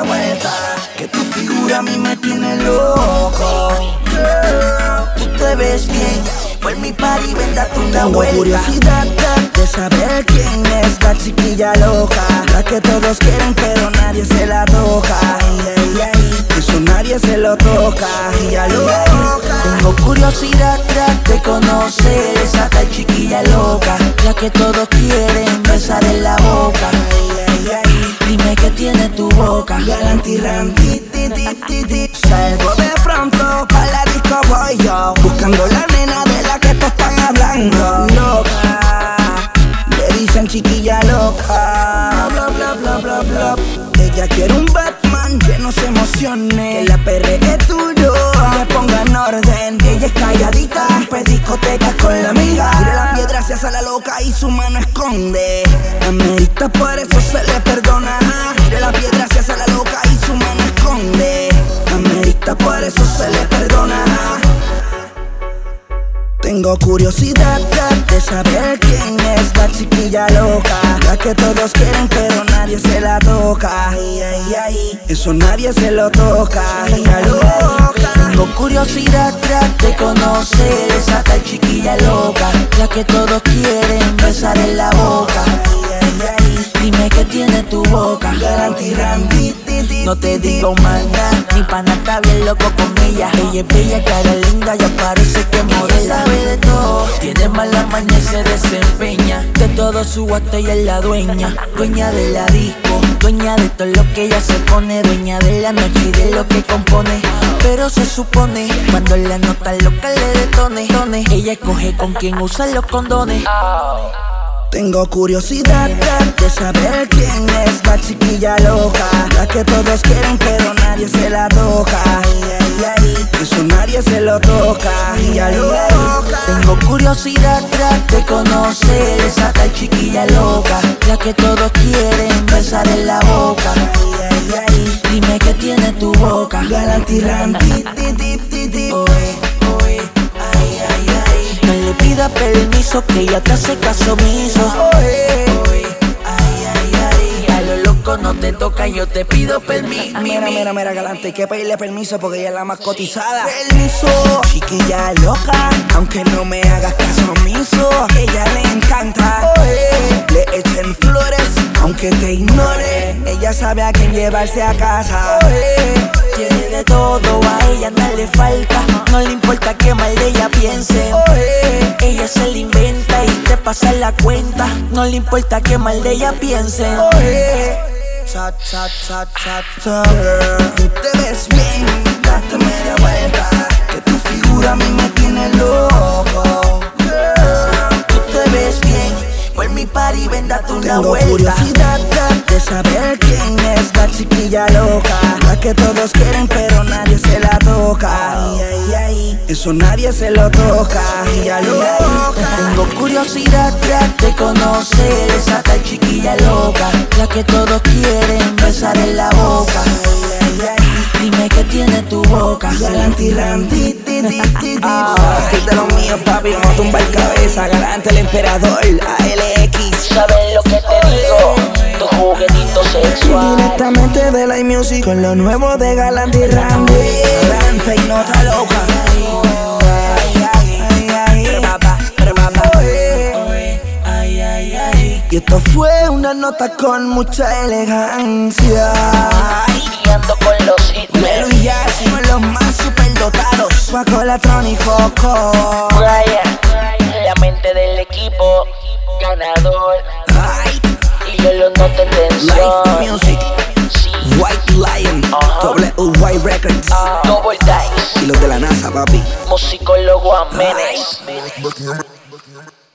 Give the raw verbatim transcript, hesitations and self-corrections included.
media vuelta, que tu figura a mí me tiene loco. Girl, tú te ves bien, por mi party ven date una vuelta. Tengo curiosidad de saber quién es la chiquilla loca, la que todos quieren pero nadie se la toca. Ay, ay, ay, eso nadie se lo toca. Ella loca. Tengo curiosidad de conocer esa tal chiquilla loca, la que todos quieren besar en la boca. Ay, ay, ay, dime qué tiene tu boca. Galanti Randy, ti, ti, ti, ti. Salgo de pronto pa' la disco voy yo, buscando la nena de la que te están hablando. Loca, le dicen chiquilla loca. Bla, bla, bla, bla, bla. Ella quiere un Batman que no se emocione, que la perre es tuyo, le ponga en orden. Ella es calladita, rompe discotecas con la amiga. Tira la piedra, se hace la loca y su mano esconde. Amerita, por eso se le perdona. Tira la piedra, se hace la loca y su mano esconde. Amerita, por eso se le perdona. Tengo curiosidad de saber quién es la chiquilla loca, la que todos quieren pero nadie se la toca. Ay, ay, ay, eso nadie se lo toca. Ella loca. Tengo curiosidad de conocer esa tal chiquilla loca, la que todos quieren besar en la boca. Ay, ay, ay, dime qué tiene tu boca. Galanti Randy, no te digo más nada, mi pana está bien loco con ella. Ella es bella, cara linda, ya parece que modela. Sabe de todo, tiene mala maña y se desempeña. De todo su gusto ella es la dueña, dueña de la disco, dueña de todo lo que ella se pone, dueña de la noche y de lo que compone. Pero se supone, cuando la nota loca le detone, tone, ella escoge con quién usa los condones. Tengo curiosidad de saber quién es la chiquilla loca, la que todos quieren pero nadie se la toca. Ay, ay, ay, eso nadie se lo toca. Ella loca. Tengo curiosidad de conocer esa tal chiquilla loca, la que todos quieren besar en la boca. Ay, ay, ay, dime qué tiene tu boca. Galanti Randy, ti, ti, ti, ti. Oye, oye, ay, ay, ay. No le pida permiso que ella te hace caso omiso. Oye, oye, ay, ay, ay. A lo loco no te toca, yo te pido permiso. Mira, mira, mira, Galante, hay que pedirle permiso porque ella es la más cotizada. Permiso, chiquilla loca, aunque no me hagas caso omiso. Ella le encanta, oye, le echen flores, aunque te ignore. Ella sabe a quién llevarse a casa. Oye, tiene de todo, a ella no le falta. No le importa que mal de ella piense. Oye, ella se la inventa y te pasa la cuenta. No le importa que mal de ella piense. Oye, cha, cha, cha, cha, cha. Tú te ves bien, date media vuelta, que tu figura a mí me tiene loco. Girl, tú te ves bien, por mi party ven date una Tengo vuelta. Curiosidad de saber quién es la chiquilla loca, la que todos quieren pero nadie se la toca. Ay, ay, ay, eso nadie se lo toca. Ella loca. Tengo curiosidad de conocer esa tal chiquilla loca, la que todos quieren besar en la boca. Ay, ay, ay, dime qué tiene tu boca. Galanti Randy, ti, ti, ti, ti. Ah, este es de los míos, papi, vamos a tumbar cabeza. Galante el emperador, A L X. ¿Sabes lo que te digo? Tu juguetito sexual. Directamente de la music con lo nuevo de Galanti Randy. Galante y nota loca. Ay, ay, ay, ay. Tremaba, tremaba. Ay, ay, ay. Y esto fue una nota con mucha elegancia. Ay, guiando con los hits. Melo y Jazzy son los más superdotados. Paco Latrón y Coco. Brian, la mente del equipo ganador. Ay, Y yo lo noto en tensión. Life Music, Sí. White Lion, Ajá. W Y Records. Double Dice. Y los de la NASA, papi. Musicólogo Amenes. Back in your- back in your-